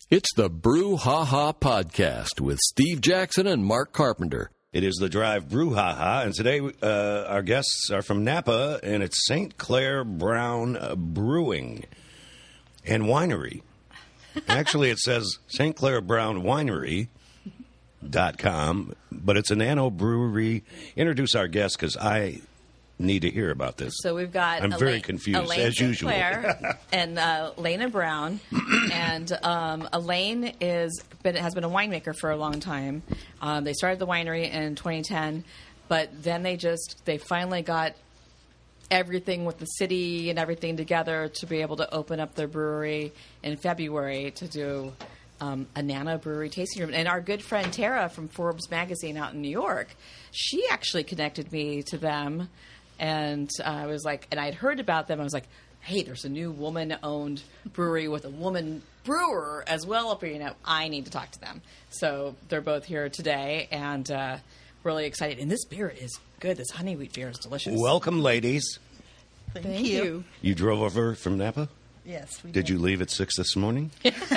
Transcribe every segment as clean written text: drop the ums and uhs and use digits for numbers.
It's the Brew Ha Ha Podcast with Steve Jackson and Mark Carpenter. It is the Drive Brew Ha Ha, and today our guests are from Napa, and it's St. Clair Brown Brewing and Winery. Actually, it says St. Clair Brown Winery.com, but it's a nano brewery. Introduce our guests, because I need to hear about this. So we've got I'm very confused, Elaine as usual. and Lena Brown. And Elaine has been a winemaker for a long time. They started the winery in 2010, but then they finally got everything with the city and everything together to be able to open up their brewery in February to do a nano brewery tasting room. And our good friend Tara from Forbes magazine out in New York, she actually connected me to them. And I was like, and I'd heard about them. I was like, hey, there's a new woman-owned brewery with a woman brewer as well up here. I need to talk to them. So they're both here today, and really excited. And this beer is good. This honey wheat beer is delicious. Welcome, ladies. Thank you. You drove over from Napa? Yes, we Did you leave at 6 this morning?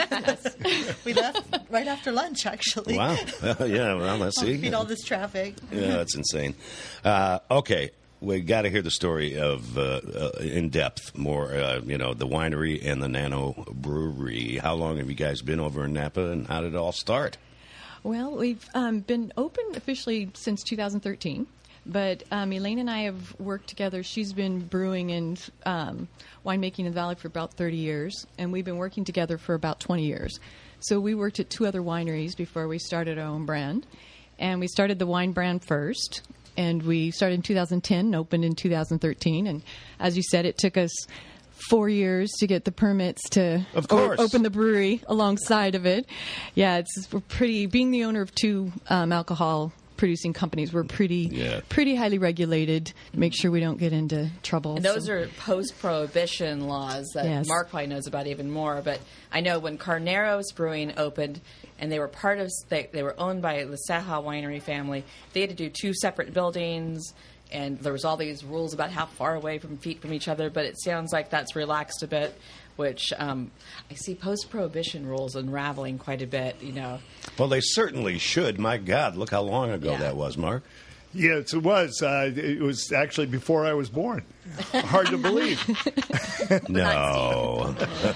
We left right after lunch, actually. Wow. Yeah, well, let's see. Beat all this traffic. Yeah, that's insane. Okay. We got to hear the story of in depth more. The winery and the nano brewery. How long have you guys been over in Napa, and how did it all start? Well, we've been open officially since 2013, but Elaine and I have worked together. She's been brewing and winemaking in the Valley for about 30 years, and we've been working together for about 20 years. So we worked at two other wineries before we started our own brand, and we started the wine brand first. And we started in 2010 and opened in 2013. And as you said, it took us 4 years to get the permits to open the brewery alongside of it. Yeah, we're pretty, being the owner of two alcohol producing companies, we're pretty highly regulated to make sure we don't get into trouble. And those are post-prohibition laws that Mark probably knows about even more. But I know when Carneros Brewing opened, and they were they were owned by the Saha Winery family, they had to do two separate buildings, and there was all these rules about how far away from each other. But it sounds like that's relaxed a bit, which I see post-prohibition rules unraveling quite a bit, Well, they certainly should. My God, look how long ago that was, Mark. Yes, it was. It was actually before I was born. Hard to believe. No.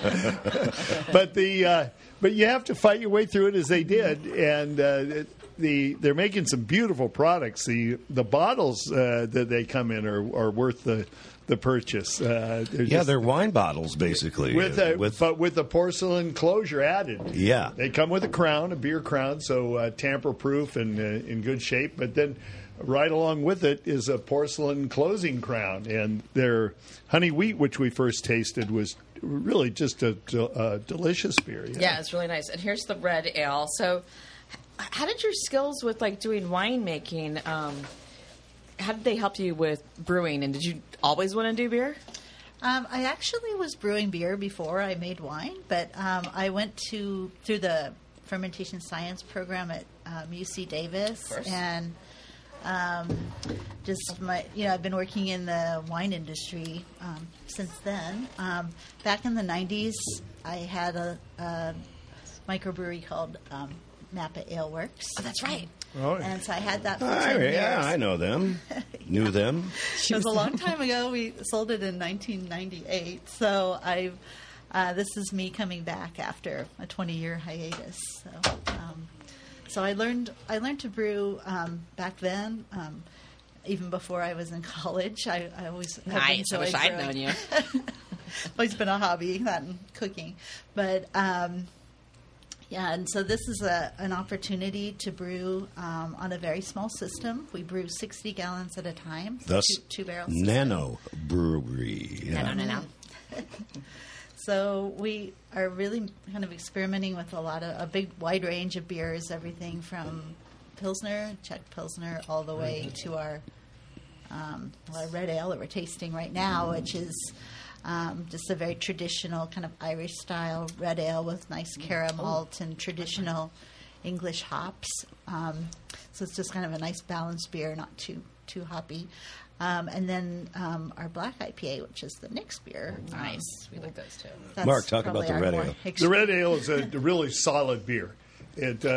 But you have to fight your way through it as they did, and they're making some beautiful products. The bottles that they come in are worth the purchase. They're wine bottles basically, but with the porcelain closure added. Yeah, they come with a crown, a beer crown, so tamper-proof and in good shape. But then, right along with it is a porcelain closing crown, and their honey wheat, which we first tasted, was really just a delicious beer. Yeah, it's really nice. And here's the red ale. So, how did your skills with doing winemaking? How did they help you with brewing? And did you always want to do beer? I actually was brewing beer before I made wine, but I went through the fermentation science program at UC Davis, and I've been working in the wine industry since then. Back in the 90s, I had a microbrewery called Napa Ale Works. Oh, that's right. And so I had that for 10 years. Yeah, I know them. Knew them. It was a long time ago. We sold it in 1998. So this is me coming back after a 20-year hiatus. So I learned to brew back then, even before I was in college. I always have nice. I wish brewing. I'd known you. Always been a hobby, that and cooking. But and so this is an opportunity to brew on a very small system. We brew 60 gallons at a time. Thus, two barrels. Nano brewery. Yeah. No. So we are really kind of experimenting with a big wide range of beers, everything from Pilsner, Czech Pilsner, all the way to our red ale that we're tasting right now, which is just a very traditional kind of Irish-style red ale with nice caramel malt and traditional English hops. So it's just kind of a nice balanced beer, not too hoppy. And then our black IPA, which is the Nick's beer. Nice. We like those too. That's Mark, talk about probably the our red more ale. The red ale is a really solid beer. It's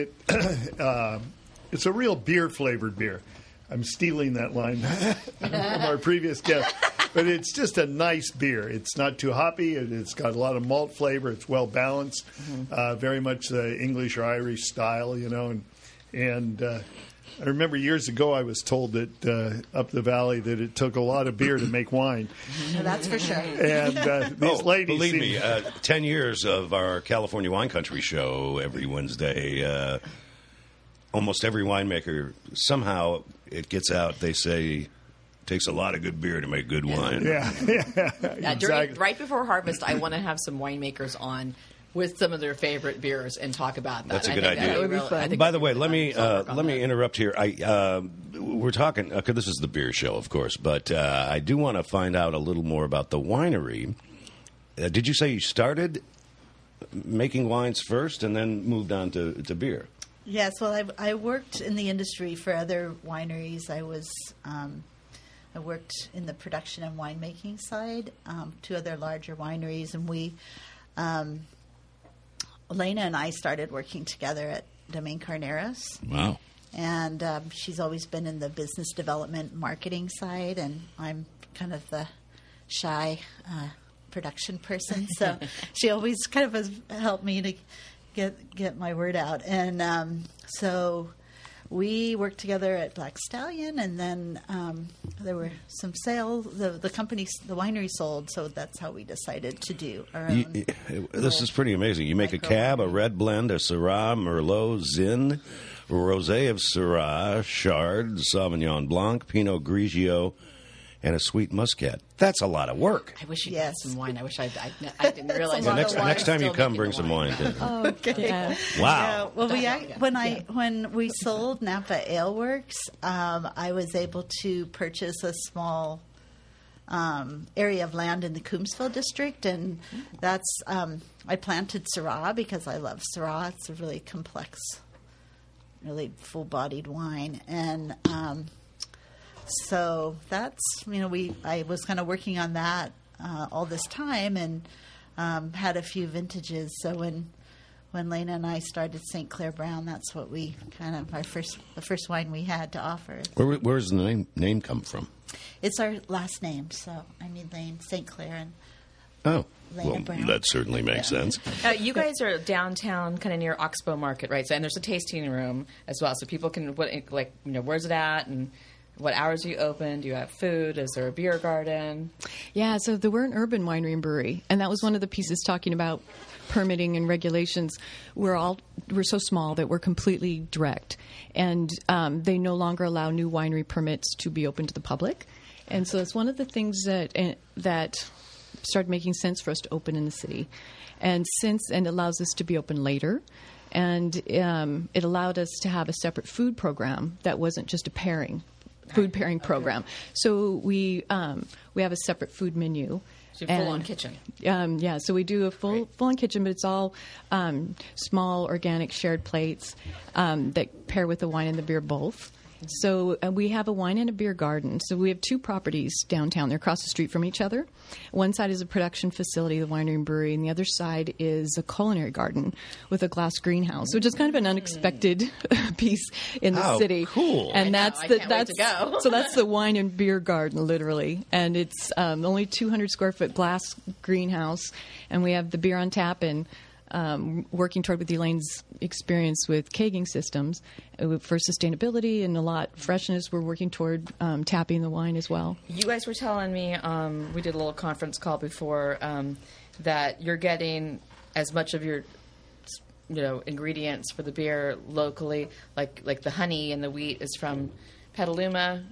a real beer-flavored beer. I'm stealing that line from our previous guest. But it's just a nice beer. It's not too hoppy. It's got a lot of malt flavor. It's well balanced, very much the English or Irish style, you know. And I remember years ago I was told that up the valley that it took a lot of beer to make wine. No, that's for sure. And these ladies, believe me, 10 years of our California Wine Country show every Wednesday. Almost every winemaker, somehow it gets out, they say, it takes a lot of good beer to make good wine. Yeah, exactly. Right before harvest, I want to have some winemakers on with some of their favorite beers and talk about that. That's a good idea. That would be fun. By the way, let me interrupt here. We're talking. Okay, this is the beer show, of course, but I do want to find out a little more about the winery. Did you say you started making wines first and then moved on to beer? Yes, well, I worked in the industry for other wineries. I worked in the production and winemaking side, 2 other larger wineries, and we, Elena and I started working together at Domaine Carneros. Wow. And she's always been in the business development marketing side, and I'm kind of the shy production person. So she always kind of has helped me to get my word out. And so we worked together at Black Stallion, and then there were some sales. The company, the winery sold, so that's how we decided to do our own. This is pretty amazing. You make a cab, a red blend, a Syrah, Merlot, Zin, Rosé of Syrah, Chard, Sauvignon Blanc, Pinot Grigio, and a sweet muscat. That's a lot of work. I wish you had some wine. I wish I didn't realize. Next time you come, bring some wine. Oh, okay. Yeah. Wow. Yeah, well, when we sold Napa Ale Works, I was able to purchase a small area of land in the Coombsville district, and that's I planted Syrah because I love Syrah. It's a really complex, really full-bodied wine, and so that's, I was kind of working on that all this time, and had a few vintages. So when Lena and I started St. Clair Brown, that's what we the first wine we had to offer. Where's the name come from? It's our last name, so Lane, St. Clair, and Oh, Lena well, Brown. that certainly makes sense. You guys are downtown, kind of near Oxbow Market, right? So, and there's a tasting room as well, so people can where's it at, and what hours are you open? Do you have food? Is there a beer garden? Yeah, so we're an urban winery and brewery, and that was one of the pieces talking about permitting and regulations. We're so small that we're completely direct, and they no longer allow new winery permits to be open to the public, and so it's one of the things that started making sense for us to open in the city, and it allows us to be open later. And it allowed us to have a separate food program that wasn't just a food pairing program. So we have a separate food menu. So full-on kitchen. Yeah, so we do a full-on kitchen, but it's all small, organic, shared plates that pair with the wine and the beer both. So we have a wine and a beer garden. So we have 2 properties downtown. They're across the street from each other. One side is a production facility, the winery and brewery, and the other side is a culinary garden with a glass greenhouse, which is kind of an unexpected piece in the city. Cool! And I can't wait to go. So that's the wine and beer garden, literally, and it's only 200 square foot glass greenhouse, and we have the beer on tap and. Working toward with Elaine's experience with kegging systems for sustainability and a lot freshness, we're working toward tapping the wine as well. You guys were telling me, we did a little conference call before, that you're getting as much of your ingredients for the beer locally, like the honey and the wheat is from Petaluma,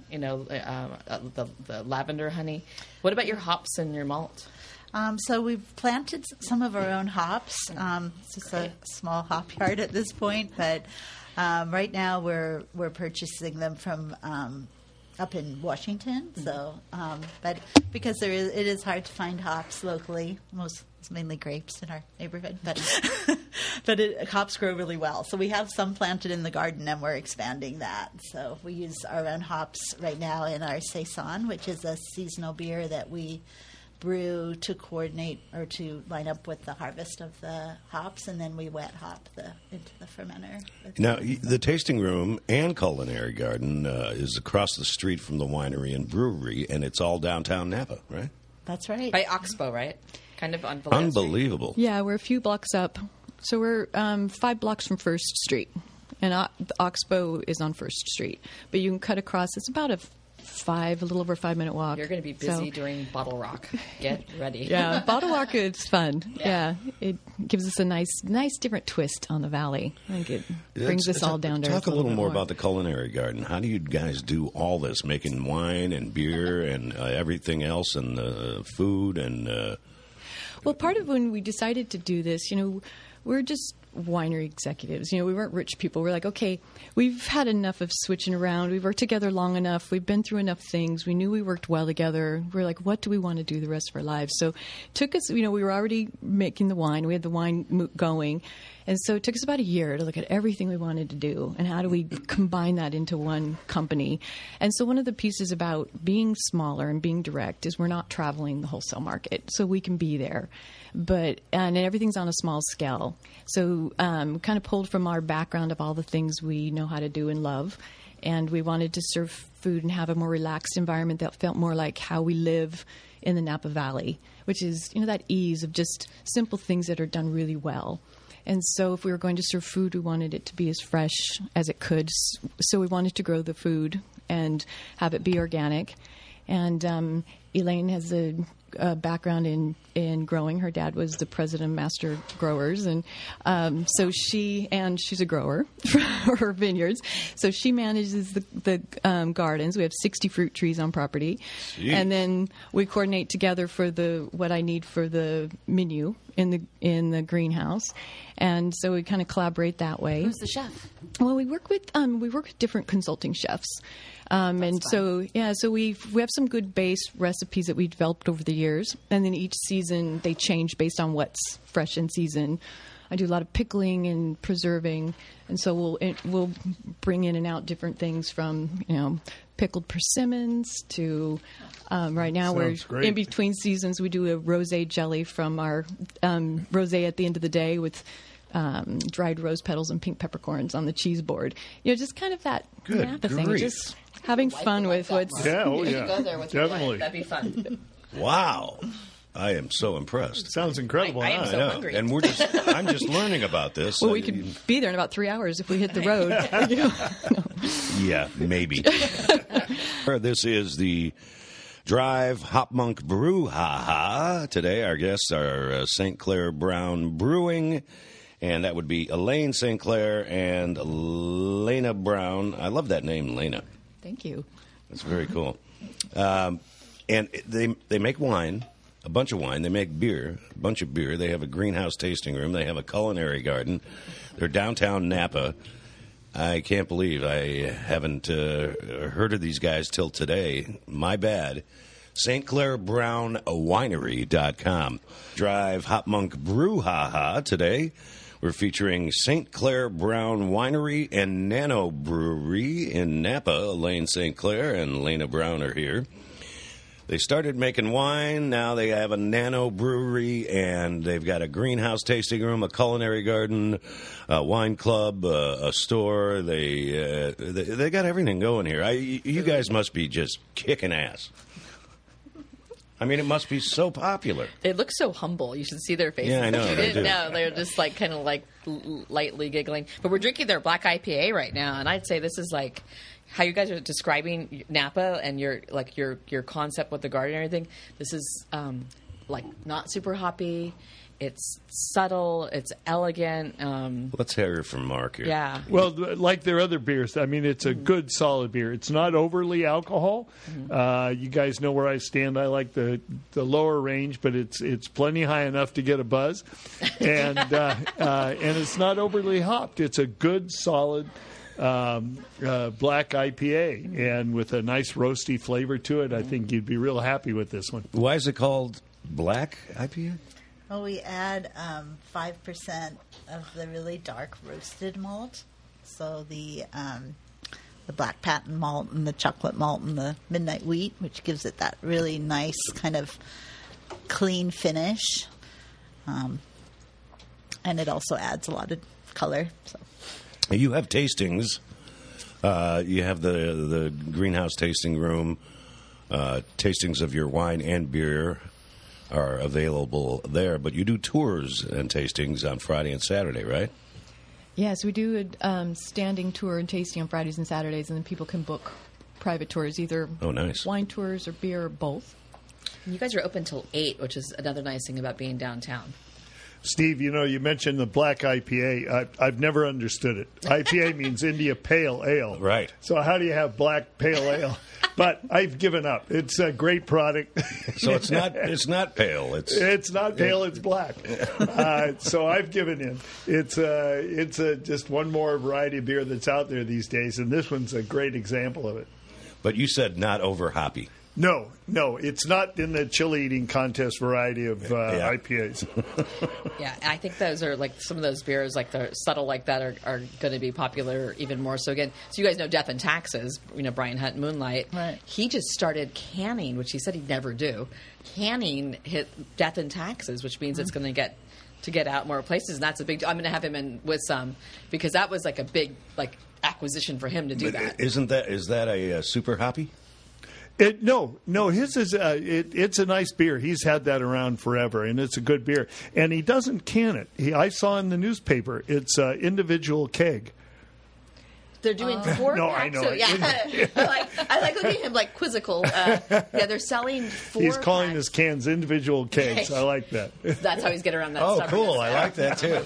the lavender honey. What about your hops and your malt? So we've planted some of our own hops. It's just a small hop yard at this point, but right now we're purchasing them from up in Washington. So, but because it is hard to find hops locally, it's mainly grapes in our neighborhood. But but hops grow really well. So we have some planted in the garden, and we're expanding that. So we use our own hops right now in our Saison, which is a seasonal beer that we brew to coordinate or to line up with the harvest of the hops, and then we wet hop into the fermenter. Now, the tasting room and culinary garden is across the street from the winery and brewery, and it's all downtown Napa, right? That's right. By Oxbow, right? Kind of on Valero Street. Unbelievable. Yeah, we're a few blocks up. So we're 5 blocks from First Street, and Oxbow is on First Street. But you can cut across. It's about a little over 5-minute walk. You're going to be busy during Bottle Rock. Get ready. Yeah, Bottle Rock is fun. Yeah, it gives us a nice different twist on the valley. I think it brings us all down to earth. Talk a little more about the culinary garden. How do you guys do all this, making wine and beer and everything else, and food and? Well, part of when we decided to do this, we're just winery executives. We weren't rich people. We're like, okay, we've had enough of switching around. We've worked together long enough. We've been through enough things. We knew we worked well together. We're like, what do we want to do the rest of our lives? So it took us, we were already making the wine. We had the wine going. And so it took us about a year to look at everything we wanted to do and how do we combine that into one company. And so one of the pieces about being smaller and being direct is we're not traveling the wholesale market, so we can be there. And everything's on a small scale. So kind of pulled from our background of all the things we know how to do and love. And we wanted to serve food and have a more relaxed environment that felt more like how we live in the Napa Valley, which is, that ease of just simple things that are done really well. And so if we were going to serve food, we wanted it to be as fresh as it could. So we wanted to grow the food and have it be organic. And Elaine has a background in growing. Her dad was the president of Master Growers, and so she's a grower for her vineyards. So she manages the gardens. We have 60 fruit trees on property. Jeez. And then we coordinate together for what I need for the menu in the greenhouse. And so we kind of collaborate that way. Who's the chef? Well, we work with different consulting chefs. So we have some good base recipes that we developed over the years, and then each season they change based on what's fresh in season. I do a lot of pickling and preserving, and so we'll bring in and out different things from pickled persimmons to right now Sounds we're great. in between seasons. We do a rosé jelly from our rosé at the end of the day with dried rose petals and pink peppercorns on the cheese board. Just kind of that Good Napa thing. grief. Just having fun with what's... Yeah, oh You yeah, go there with your definitely. wife. That'd be fun. Wow, I am so impressed. Sounds incredible. I am huh? so I know, hungry. and I'm just learning about this. Well, we could be there in about 3 hours if we hit the road. Yeah, maybe. This is the Drive Hop Monk Brew Ha. Today, our guests are St. Clair Brown Brewing, and that would be Elaine St. Clair and Lena Brown. I love that name, Lena. Thank you. That's very cool. And they make wine, a bunch of wine. They make beer, a bunch of beer. They have a greenhouse tasting room. They have a culinary garden. They're downtown Napa. I can't believe I haven't heard of these guys till today. My bad. St. Clair Brown Winery.com. Drive Hop Monk Brew Ha today. We're featuring St. Clair Brown Winery and Nano Brewery in Napa. Elaine St. Clair and Lena Brown are here. They started making wine. Now they have a nano brewery, and they've got a greenhouse tasting room, a culinary garden, a wine club, a store. They got everything going here. You guys must be just kicking ass. I mean, it must be so popular. They look so humble. You should see their faces. Yeah, I know, If you they didn't do. know, they're just kind of lightly giggling. But we're drinking their black IPA right now, and I'd say this is like how you guys are describing Napa and your concept with the garden and everything. This is not super hoppy. It's subtle. It's elegant. Let's hear from Mark here. Yeah. Well, like their other beers, I mean, it's a good, solid beer. It's not overly alcohol. You guys know where I stand. I like the lower range, but it's plenty high enough to get a buzz, and it's not overly hopped. It's a good, solid black IPA, and with a nice roasty flavor to it. I think you'd be real happy with this one. Why is it called black IPA? Well, we add 5% of the really dark roasted malt. So the black patent malt and the chocolate malt and the midnight wheat, which gives it that really nice kind of clean finish. And it also adds a lot of color. So. You have tastings. You have the greenhouse tasting room. Tastings of your wine and beer are available there, but you do tours and tastings on Friday and Saturday, right? Yes, we do a standing tour and tasting on Fridays and Saturdays, and then people can book private tours, either nice. wine tours or beer or both. You guys are open till 8, which is another nice thing about being downtown. Steve, you mentioned the black IPA. I've never understood it. IPA means India Pale Ale. Right. So how do you have black pale ale? But I've given up. It's a great product. So it's not pale. It's not pale. It's black. So I've given in. It's just one more variety of beer that's out there these days, and this one's a great example of it. But you said not over hoppy. No, it's not in the chili eating contest variety of IPAs. Yeah, I think those are like some of those beers, like they're subtle like that, are going to be popular even more. So again, so you guys know Death and Taxes, Brian Hunt, Moonlight. Right. He just started canning, which he said he'd never do. Canning hit Death and Taxes, which means it's going to get out more places, and that's a big. I'm going to have him in with some because that was like a big acquisition for him to do that. Is that a super hoppy? No. His is it's a nice beer. He's had that around forever, and it's a good beer. And he doesn't can it. I saw in the newspaper it's individual keg. They're doing 4 No, packs. I know. So, yeah, I like looking at him like quizzical. They're selling 4. He's calling packs. his cans individual kegs. I like that. That's how he's getting around that. Oh, stubbornness. cool! I like that too.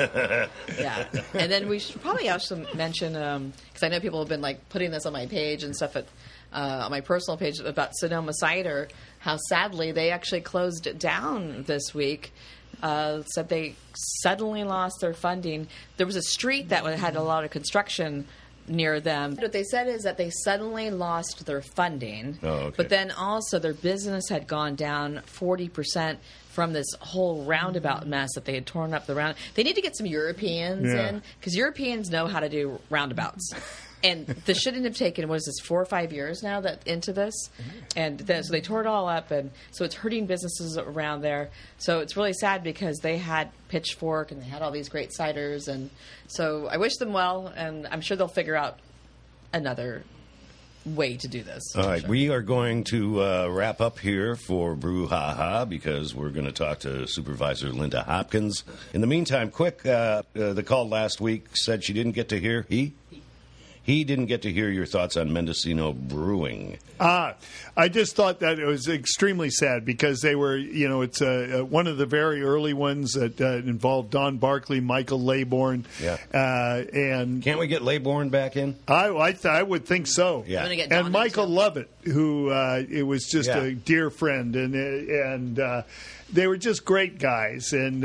Yeah, and then we should probably also mention because I know people have been putting this on my page and stuff on my personal page about Sonoma Cider. How sadly they actually closed it down this week. Said they suddenly lost their funding. There was a street that had a lot of construction near them. What they said is that they suddenly lost their funding, but then also their business had gone down 40% from this whole roundabout mess that they had torn up the round. They need to get some Europeans in because Europeans know how to do roundabouts. And this shouldn't have taken, 4 or 5 years now into this? And then, so they tore it all up, and so it's hurting businesses around there. So it's really sad because they had Pitchfork, and they had all these great ciders. And so I wish them well, and I'm sure they'll figure out another way to do this. All right, we are going to wrap up here for Brew Ha Ha because we're going to talk to Supervisor Linda Hopkins. In the meantime, quick, the call last week said she didn't get to hear, He didn't get to hear your thoughts on Mendocino Brewing. I just thought that it was extremely sad because they were, it's one of the very early ones that involved Don Barkley, Michael Laybourne. Yeah. And can't we get Laybourne back in? I would think so. Yeah. And Michael Lovett, who it was just a dear friend, and they were just great guys. And,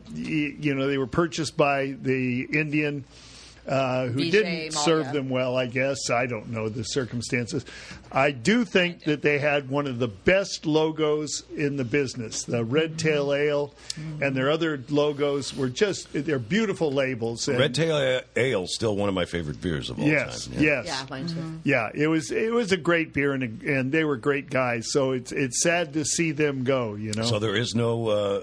they were purchased by the Indian. Who DJ didn't serve them well, I guess. I don't know the circumstances. I do think that they had one of the best logos in the business. The Red Tail Ale and their other logos were they're beautiful labels. And Red Tail Ale is still one of my favorite beers of all time. Yes. Yeah, mine too. Yeah, it was a great beer, and they were great guys. So it's sad to see them go, So there is no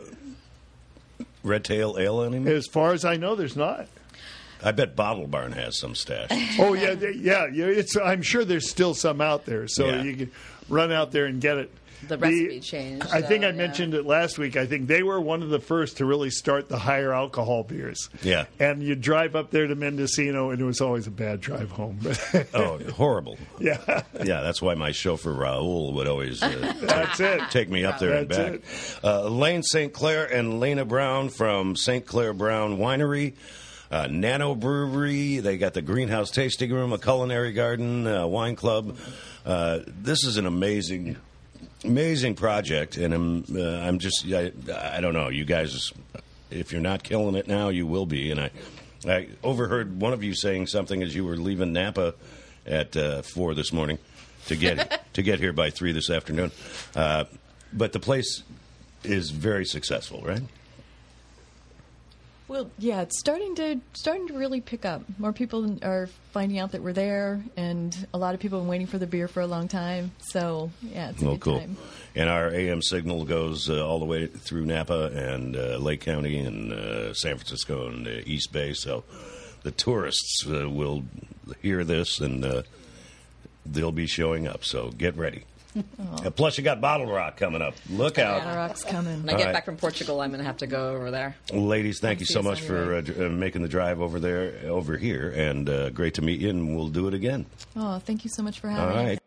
Red Tail Ale anymore? As far as I know, there's not. I bet Bottle Barn has some stash. Oh yeah. I'm sure there's still some out there, so you can run out there and get it. The recipe changed. I think I mentioned it last week. I think they were one of the first to really start the higher alcohol beers. Yeah. And you drive up there to Mendocino, and it was always a bad drive home. Oh, horrible. Yeah. Yeah, that's why my chauffeur, Raul, would always That's it. take me up there and back. Elaine St. Clair and Lena Brown from St. Clair Brown Winery. Nano Brewery. They got the greenhouse tasting room, a culinary garden, wine club. This is an amazing project, and I'm just I don't know. You guys, if you're not killing it now, you will be. And I overheard one of you saying something as you were leaving Napa at 4 this morning to get here by 3 this afternoon. But the place is very successful, right? Well, yeah, it's starting to really pick up. More people are finding out that we're there, and a lot of people have been waiting for the beer for a long time. So, yeah, it's a good cool. time. And our AM signal goes all the way through Napa and Lake County and San Francisco and East Bay. So the tourists will hear this, and they'll be showing up. So get ready. Plus, you got Bottle Rock coming up. Look out. Bottle Rock's coming. When I get back from Portugal, I'm going to have to go over there. Ladies, thank you See so us much on for your making the drive over here, and great to meet you, and we'll do it again. Oh, thank you so much for All having me. right.